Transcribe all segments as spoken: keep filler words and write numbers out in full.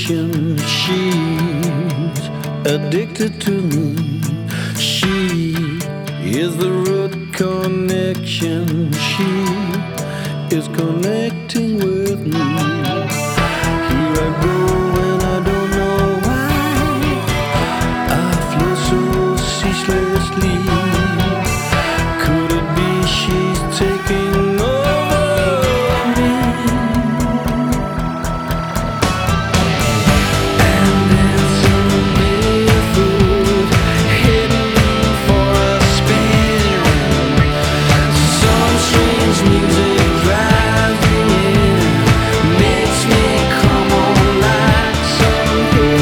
sensation. She's addicted to me. She is the root connection. She is connecting with me. Here I go and I don't know why. I feel so ceaselessly. Could it be she's taking over me? And dancing barefoot, heading for a spin. Some strange music drives me in, makes me come on like some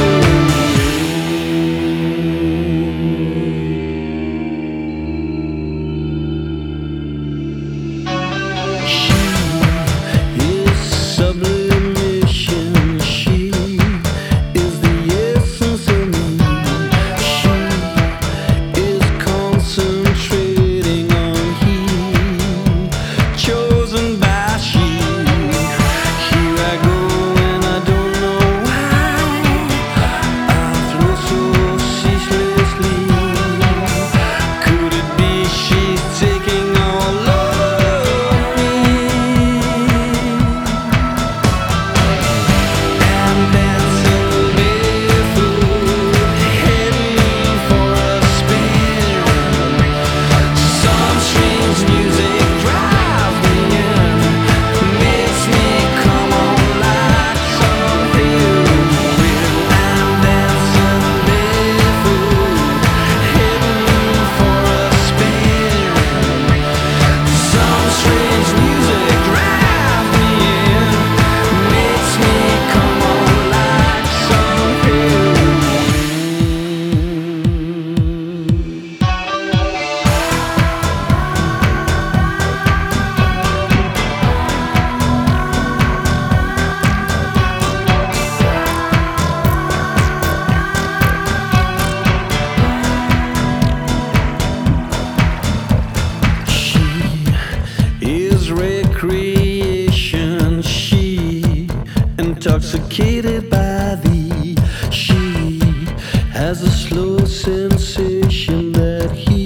sublimation. She is the essence of me. She is concentrating on he, chosen by she. Here I go and I don't know why. I flow so ceaselessly. Could it be she's taking all of me? I'm dancing barefoot, heading for a spin. Some strange music drives me in, makes me come on like some hillbilly. I'm dancing barefoot, heading for a spin. Some strange music drives me in, makes me come on like some hillbilly. She is recreation. She intoxicated by thee. She has a slow sensation that he